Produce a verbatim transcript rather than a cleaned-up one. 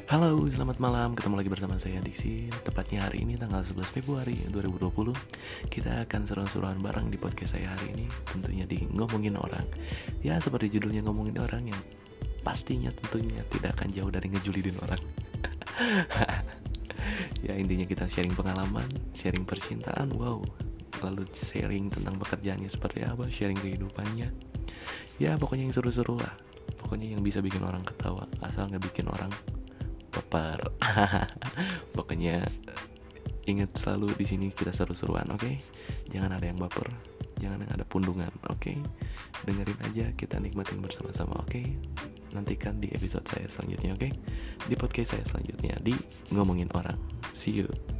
Halo, selamat malam. Ketemu lagi bersama saya Diksi. Tepatnya hari ini tanggal sebelas Februari dua ribu dua puluh. Kita akan seru-seruan bareng di podcast saya hari ini. Tentunya di ngomongin orang. Ya, seperti judulnya ngomongin orang yang pastinya tentunya tidak akan jauh dari ngejulidin orang. Ya, intinya kita sharing pengalaman, sharing percintaan, wow. Lalu sharing tentang pekerjaannya seperti apa, sharing kehidupannya. Ya, pokoknya yang seru-seru lah. Pokoknya yang bisa bikin orang ketawa, asal gak bikin orang baper. Pokoknya ingat selalu di sini kita seru-seruan, oke? Okay? Jangan ada yang baper, jangan yang ada pundungan, oke? Okay? Dengerin aja, kita nikmatin bersama-sama, oke? Okay? Nantikan di episode saya selanjutnya, oke? Okay? Di podcast saya selanjutnya di ngomongin orang. See you.